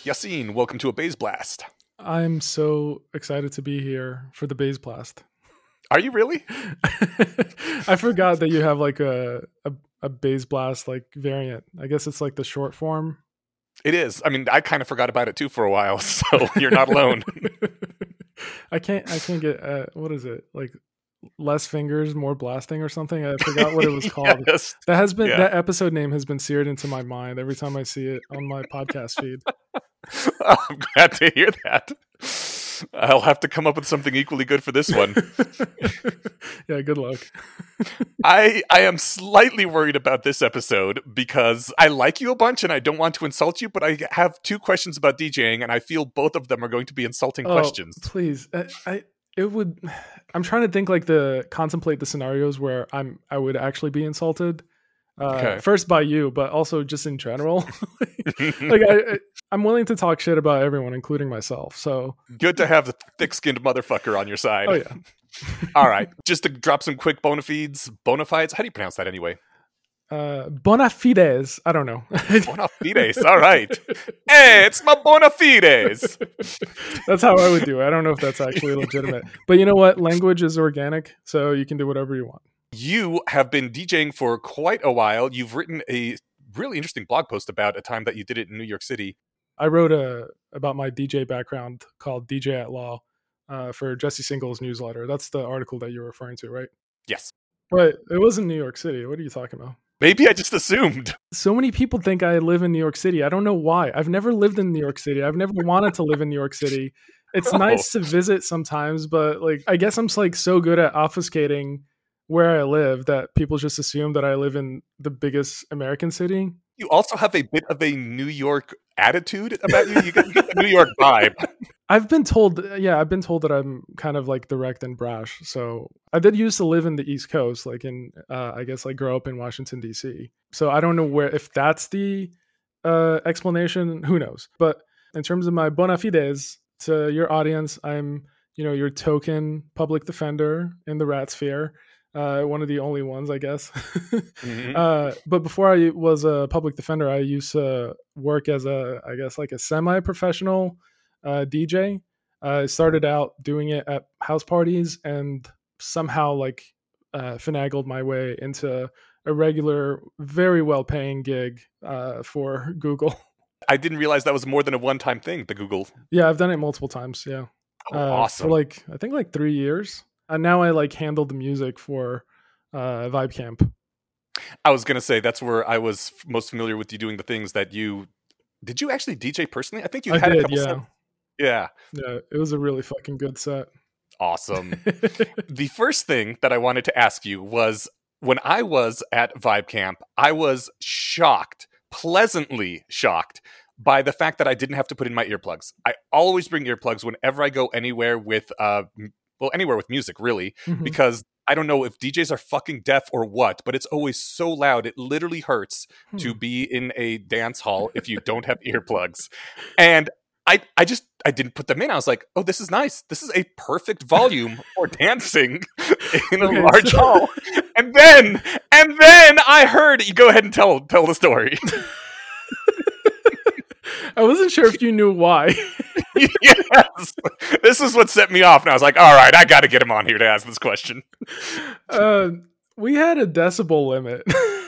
Yassine, welcome to a Bass Blast. I'm so excited to be here for the Bass Blast. Are you really? I forgot that you have like a Bass Blast like variant. I guess it's like the short form. It is. I mean, I kind of forgot about it too for a while, so you're not alone. I can't get what is it? Like less fingers, more blasting or something. I forgot what it was called. Yes. That episode name has been seared into my mind every time I see it on my podcast feed. I'm glad to hear that. I'll have to come up with something equally good for this one. Yeah, good luck. I am slightly worried about this episode because I like you a bunch and I don't want to insult you, but I have two questions about DJing and I feel both of them are going to be insulting questions. Please. I'm trying to think contemplate the scenarios where I would actually be insulted. Okay. First by you, but also just in general. I'm willing to talk shit about everyone, including myself. So good to have the thick-skinned motherfucker on your side. Oh yeah. All right. Just to drop some quick bona fides. How do you pronounce that anyway? Bona fides. I don't know. Bona fides. All right. Hey, it's my bona fides. That's how I would do it. I don't know if that's actually legitimate. But you know what? Language is organic, so you can do whatever you want. You have been DJing for quite a while. You've written a really interesting blog post about a time that you did it in New York City. I wrote about my DJ background called DJ at Law for Jesse Single's newsletter. That's the article that you're referring to, right? Yes. But it was in New York City. What are you talking about? Maybe I just assumed. So many people think I live in New York City. I don't know why. I've never lived in New York City. I've never wanted to live in New York City. It's nice to visit sometimes, but I guess I'm so good at obfuscating where I live that people just assume that I live in the biggest American city. You also have a bit of a New York attitude about you. You get the New York vibe. I've been told that I'm kind of direct and brash. So I did used to live in the East Coast, grow up in Washington, D.C. So I don't know if that's the explanation. Who knows? But in terms of my bona fides to your audience, I'm, your token public defender in the rat sphere. One of the only ones, I guess. Mm-hmm. But before I was a public defender, I used to work as a semi-professional DJ. I started out doing it at house parties and somehow finagled my way into a regular, very well-paying gig for Google. I didn't realize that was more than a one-time thing, the Google. Yeah, I've done it multiple times, yeah. Awesome. For I think 3 years. And now I handle the music for Vibe Camp. I was going to say that's where I was most familiar with you doing the things that you... Did you actually DJ personally? I think you had a couple sets. Yeah. Yeah, it was a really fucking good set. Awesome. The first thing that I wanted to ask you was, when I was at Vibe Camp, I was shocked, pleasantly shocked, by the fact that I didn't have to put in my earplugs. I always bring earplugs whenever I go anywhere with... anywhere with music, really, because I don't know if DJs are fucking deaf or what, but it's always so loud. It literally hurts to be in a dance hall if you don't have earplugs. And I didn't put them in. I was like, oh, this is nice. This is a perfect volume for dancing in a large hall. And then I heard, you go ahead and tell the story. I wasn't sure if you knew why. Yes. This is what set me off. And I was like, all right, I got to get him on here to ask this question. We had a decibel limit.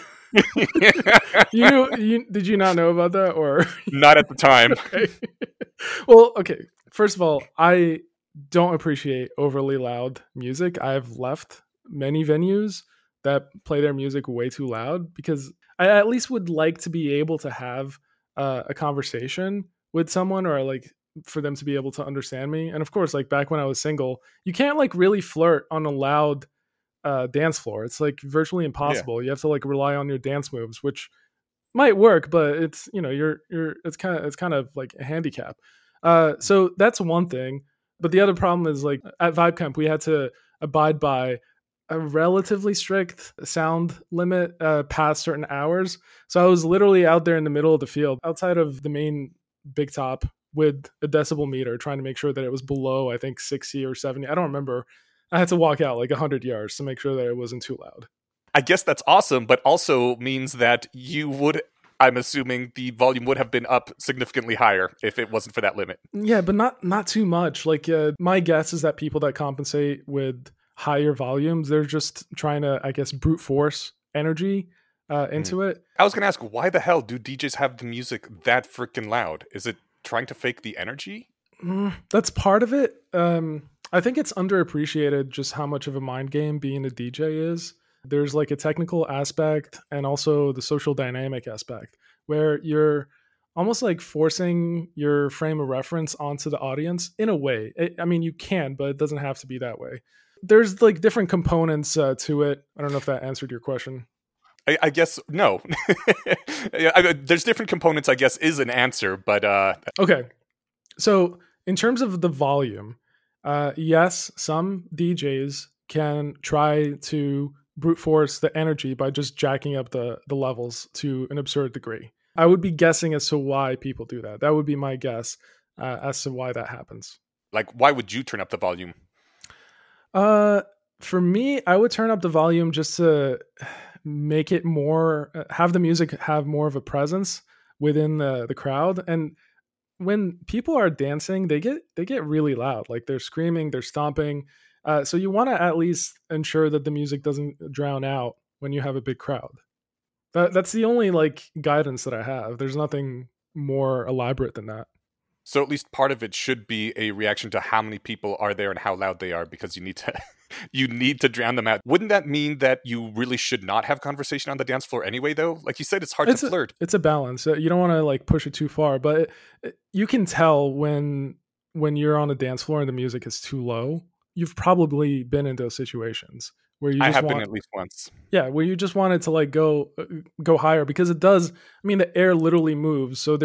Did you not know about that? Or not at the time? Okay. Well, okay. First of all, I don't appreciate overly loud music. I've left many venues that play their music way too loud because I at least would like to be able to have a conversation with someone, or for them to be able to understand me. And of course, back when I was single, you can't really flirt on a loud dance floor. It's virtually impossible. Yeah. You have to rely on your dance moves, which might work, but it's it's kind of like a handicap. So that's one thing. But the other problem is at Vibe Camp, we had to abide by a relatively strict sound limit past certain hours. So I was literally out there in the middle of the field, outside of the main big top, with a decibel meter, trying to make sure that it was below, I think, 60 or 70. I don't remember. I had to walk out 100 yards to make sure that it wasn't too loud. I guess that's awesome, but also means that you would I'm assuming the volume would have been up significantly higher if it wasn't for that limit. Yeah, but not too much. Like my guess is that people that compensate with higher volumes, they're just trying to, I guess, brute force energy into it. I was going to ask, why the hell do DJs have the music that freaking loud? Is it trying to fake the energy? That's part of it. I think it's underappreciated just how much of a mind game being a DJ is. There's like a technical aspect and also the social dynamic aspect where you're almost like forcing your frame of reference onto the audience in a way. I mean, you can, but it doesn't have to be that way. There's like different components to it. I don't know if that answered your question. I guess no. There's different components, I guess, is an answer, but okay. So in terms of the volume, yes, some DJs can try to brute force the energy by just jacking up the levels to an absurd degree. I would be guessing as to why people do that. That would be my guess as to why that happens. Like, why would you turn up the volume? For me, I would turn up the volume just to make it more, have the music have more of a presence within the crowd. And when people are dancing, they get really loud. Like they're screaming, they're stomping. So you want to at least ensure that the music doesn't drown out when you have a big crowd. That's the only like guidance that I have. There's nothing more elaborate than that. So at least part of it should be a reaction to how many people are there and how loud they are, because you need to you need to drown them out. Wouldn't that mean that you really should not have conversation on the dance floor anyway, though? Like you said, it's hard to flirt. It's a balance. You don't want to like push it too far, but you can tell when you're on a dance floor and the music is too low. You've probably been in those situations where you just been at least once. Yeah, where you just wanted to like go higher, because it does. I mean, the air literally moves, so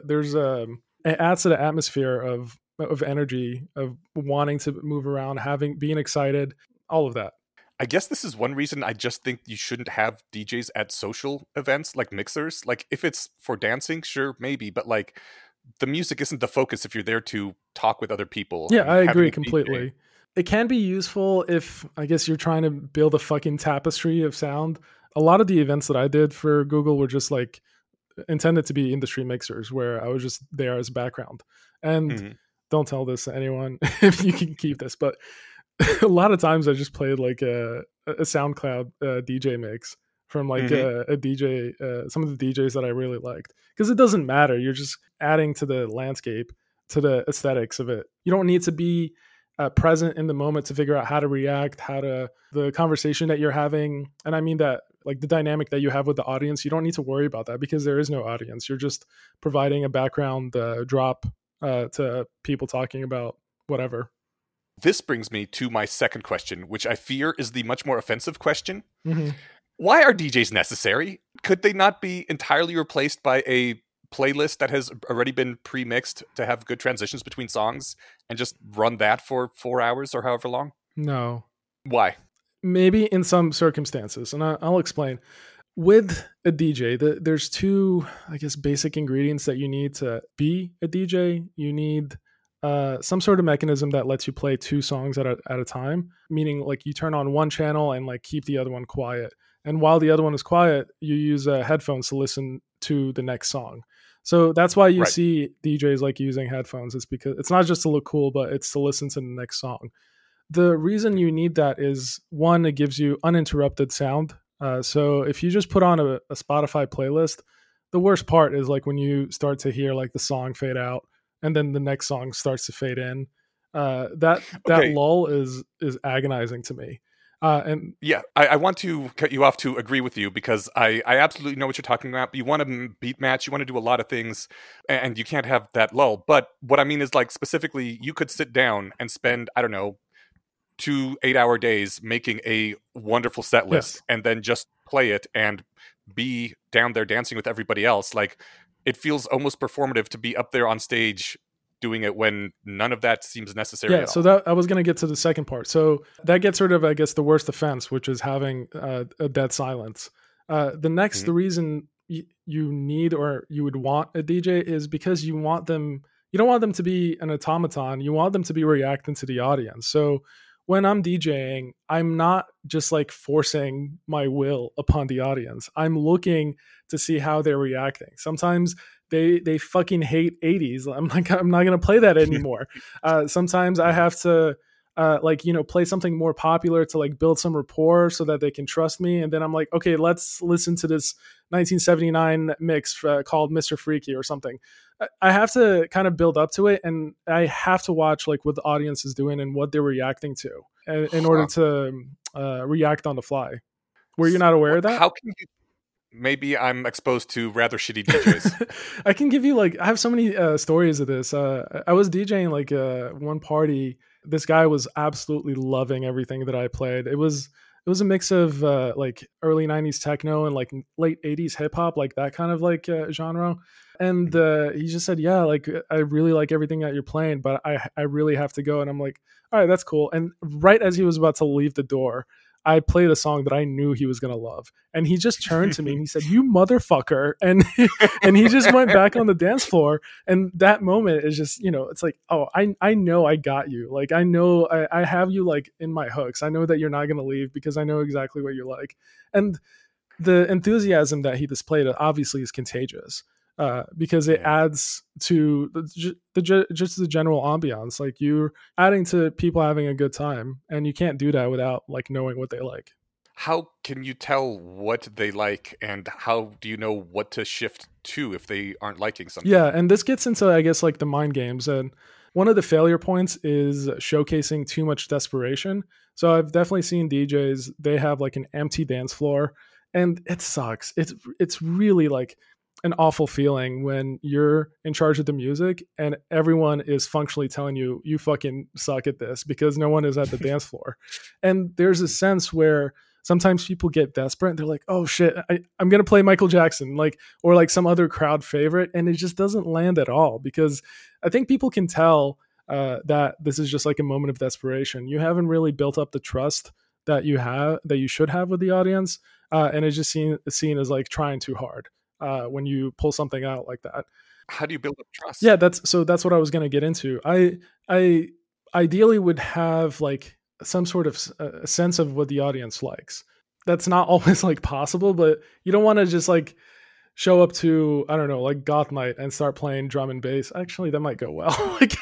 it adds to the atmosphere of energy, of wanting to move around, being excited, all of that. I guess this is one reason I just think you shouldn't have DJs at social events like mixers. Like if it's for dancing, sure, maybe, but like the music isn't the focus if you're there to talk with other people. Yeah, I agree completely. It can be useful if, I guess, you're trying to build a fucking tapestry of sound. A lot of the events that I did for Google were just like intended to be industry mixers where I was just there as background. And don't tell this to anyone if you can keep this, but a lot of times I just played like a SoundCloud DJ mix from like a DJ, some of the DJs that I really liked, because it doesn't matter. You're just adding to the landscape, to the aesthetics of it. You don't need to be present in the moment to figure out how to react, the conversation that you're having. And I mean that like the dynamic that you have with the audience, you don't need to worry about that because there is no audience. You're just providing a background drop to people talking about whatever. This brings me to my second question, which I fear is the much more offensive question. Mm-hmm. Why are DJs necessary? Could they not be entirely replaced by a playlist that has already been pre-mixed to have good transitions between songs and just run that for 4 hours or however long? No. Why? Maybe in some circumstances, and I'll explain. With a DJ, there's two, I guess, basic ingredients that you need to be a DJ. You need some sort of mechanism that lets you play two songs at a time, meaning like you turn on one channel and like keep the other one quiet. And while the other one is quiet, you use headphones to listen to the next song. So that's why you see DJs like using headphones. It's because it's not just to look cool, but it's to listen to the next song. The reason you need that is, one, it gives you uninterrupted sound. So if you just put on a Spotify playlist, the worst part is like when you start to hear like the song fade out and then the next song starts to fade in. That lull is agonizing to me. And yeah, I want to cut you off to agree with you, because I absolutely know what you're talking about. You want to beat match, you want to do a lot of things, and you can't have that lull. But what I mean is, like, specifically, you could sit down and spend, I don't know, 2 8-hour days making a wonderful set list, and then just play it and be down there dancing with everybody else. Like, it feels almost performative to be up there on stage doing it when none of that seems necessary. Yeah, so that I was going to get to the second part. So that gets rid of, I guess, the worst offense, which is having a dead silence. The next, the reason you need or you would want a DJ is because you want them. You don't want them to be an automaton. You want them to be reacting to the audience. So when I'm DJing, I'm not just like forcing my will upon the audience. I'm looking to see how they're reacting. Sometimes they fucking hate 80s. I'm like, I'm not gonna play that anymore. Sometimes I have to play something more popular to like build some rapport so that they can trust me. And then I'm like, okay, let's listen to this 1979 mix called Mr. Freaky or something. I have to kind of build up to it, and I have to watch like what the audience is doing and what they're reacting to in order to react on the fly. Were you not aware of that? How can you? Maybe I'm exposed to rather shitty DJs. I can give you like, I have so many stories of this. I was DJing like one party. This guy was absolutely loving everything that I played. It was a mix of like early 90s techno and like late 80s hip hop, like that kind of like genre. And he just said, yeah, like I really like everything that you're playing, but I really have to go. And I'm like, all right, that's cool. And right as he was about to leave the door, I played a song that I knew he was going to love. And he just turned to me and he said, you motherfucker. And, and he just went back on the dance floor. And that moment is just, it's like, oh, I know I got you. Like, I know I have you like in my hooks. I know that you're not going to leave because I know exactly what you're like. And the enthusiasm that he displayed obviously is contagious. Because it adds to just the general ambiance. Like, you're adding to people having a good time, and you can't do that without like knowing what they like. How can you tell what they like, and how do you know what to shift to if they aren't liking something? Yeah, and this gets into, I guess, like the mind games. And one of the failure points is showcasing too much desperation. So I've definitely seen DJs, they have like an empty dance floor, and it sucks. It's really like an awful feeling when you're in charge of the music and everyone is functionally telling you, you fucking suck at this, because no one is at the dance floor. And there's a sense where sometimes people get desperate and they're like, oh shit, I'm going to play Michael Jackson, like, or like some other crowd favorite. And it just doesn't land at all, because I think people can tell that this is just like a moment of desperation. You haven't really built up the trust that you should have with the audience. And it's just seen as like trying too hard. When you pull something out like that. How do you build up trust? Yeah, that's what I was going to get into. I ideally would have like some sort of a sense of what the audience likes. That's not always like possible, but you don't want to just like show up to, I don't know, like goth night and start playing drum and bass. Actually, that might go well. Like,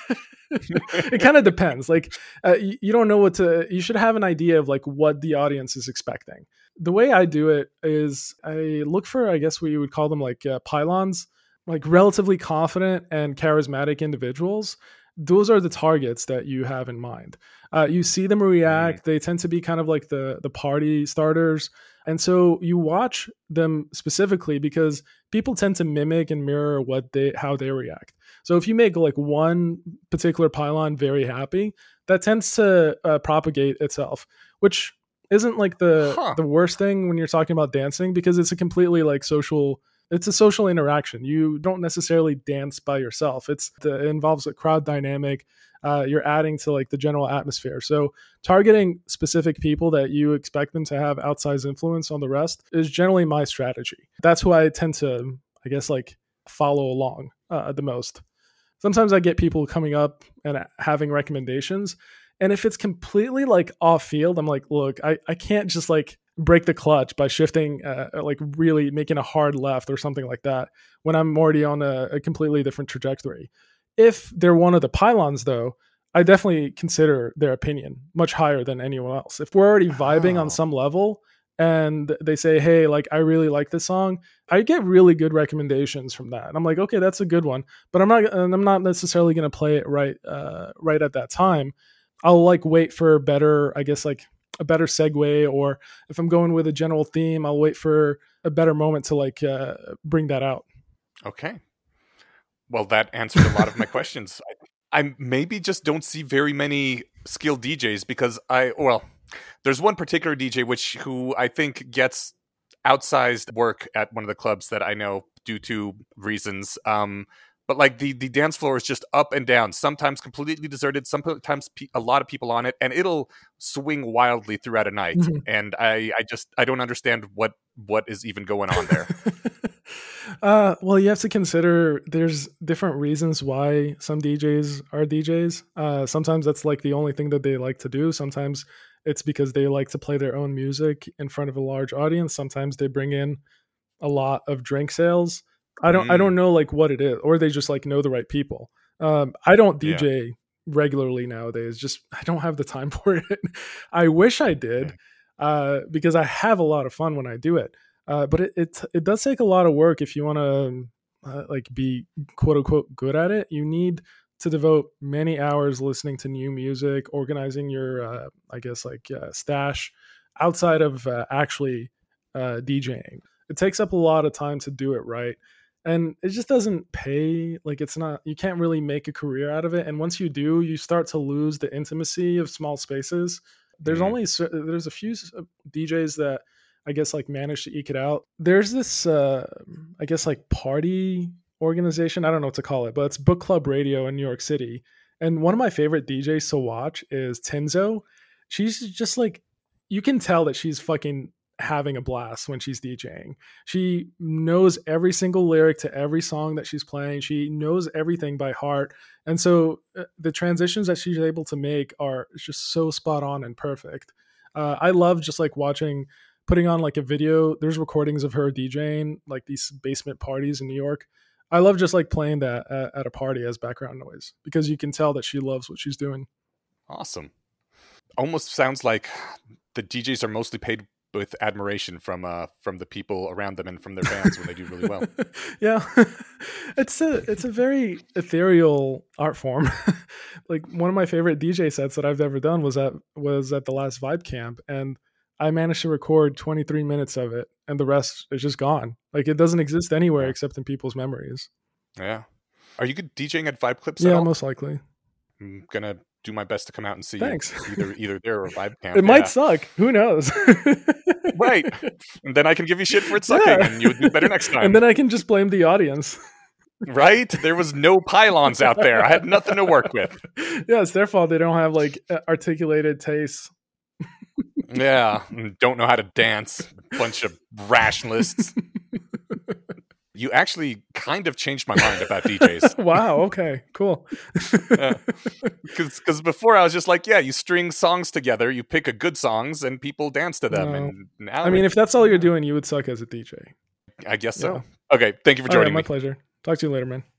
it kind of depends. Like, you don't know you should have an idea of like what the audience is expecting. The way I do it is I look for, I guess we would call them like pylons, like relatively confident and charismatic individuals. Those are the targets that you have in mind. You see them react. They tend to be kind of like the party starters. And so you watch them specifically because people tend to mimic and mirror how they react. So if you make like one particular pylon very happy, that tends to propagate itself, which isn't like the worst thing when you're talking about dancing, because it's a completely like it's a social interaction. You don't necessarily dance by yourself. It involves a crowd dynamic. You're adding to like the general atmosphere. So targeting specific people that you expect them to have outsized influence on the rest is generally my strategy. That's who I tend to, I guess, like follow along the most. Sometimes I get people coming up and having recommendations. And if it's completely like off field, I'm like, look, I can't just like break the clutch by shifting, like really making a hard left or something like that when I'm already on a completely different trajectory. If they're one of the pylons, though, I definitely consider their opinion much higher than anyone else. If we're already vibing on some level and they say, hey, like, I really like this song, I get really good recommendations from that. And I'm like, okay, that's a good one. But I'm not necessarily going to play it right at that time. I'll like wait for better, I guess, like a better segue, or if I'm going with a general theme, I'll wait for a better moment to like bring that out. Okay. Well, that answered a lot of my questions. I maybe just don't see very many skilled DJs because there's one particular DJ who I think gets outsized work at one of the clubs that I know due to reasons. but like the dance floor is just up and down, sometimes completely deserted, sometimes a lot of people on it, and it'll swing wildly throughout a night. And I don't understand what is even going on there. Well, you have to consider there's different reasons why some DJs are DJs. Sometimes that's like the only thing that they like to do. Sometimes it's because they like to play their own music in front of a large audience. Sometimes they bring in a lot of drink sales. I don't know like what it is, or they just like know the right people. I don't DJ regularly nowadays. Just I don't have the time for it. I wish I did, because I have a lot of fun when I do it. But it does take a lot of work if you want to like be quote unquote good at it. You need to devote many hours listening to new music, organizing your I guess like stash outside of actually DJing. It takes up a lot of time to do it right, and it just doesn't pay. Like it's not, you can't really make a career out of it, and once you do, you start to lose the intimacy of small spaces. There's there's a few DJs that I guess like manage to eke it out. There's this I guess like party organization, I don't know what to call it, but it's Book Club Radio in New York City, and one of my favorite DJs to watch is Tinzo. She's just like, you can tell that she's fucking having a blast when she's DJing. She knows every single lyric to every song that she's playing. She knows everything by heart. And so the transitions that she's able to make are just so spot on and perfect. I love just like putting on like a video. There's recordings of her DJing like these basement parties in New York. I love just like playing that at a party as background noise because you can tell that she loves what she's doing. Awesome. Almost sounds like the DJs are mostly paid with admiration from the people around them and from their fans when they do really well. Yeah. It's a very ethereal art form. Like one of my favorite DJ sets that I've ever done was at the last Vibe Camp, and I managed to record 23 minutes of it, and the rest is just gone. Like it doesn't exist anywhere except in people's memories. Yeah. Are you good DJing at Vibe Clips? Yeah, most likely. I'm gonna do my best to come out and see Thanks. you either there or Vibe Camp. It might suck. Who knows? Right. And then I can give you shit for it sucking, and you would do better next time. And then I can just blame the audience. Right? There was no pylons out there. I had nothing to work with. Yeah, it's their fault. They don't have like articulated tastes. Yeah, don't know how to dance. Bunch of rationalists. You actually kind of changed my mind about DJs. Wow, okay, cool. Because before I was just like, yeah, you string songs together, you pick a good songs, and people dance to them. No. And now I mean, if that's all you're doing, you would suck as a DJ. I guess so. Okay, thank you for joining me. My pleasure. Talk to you later, man.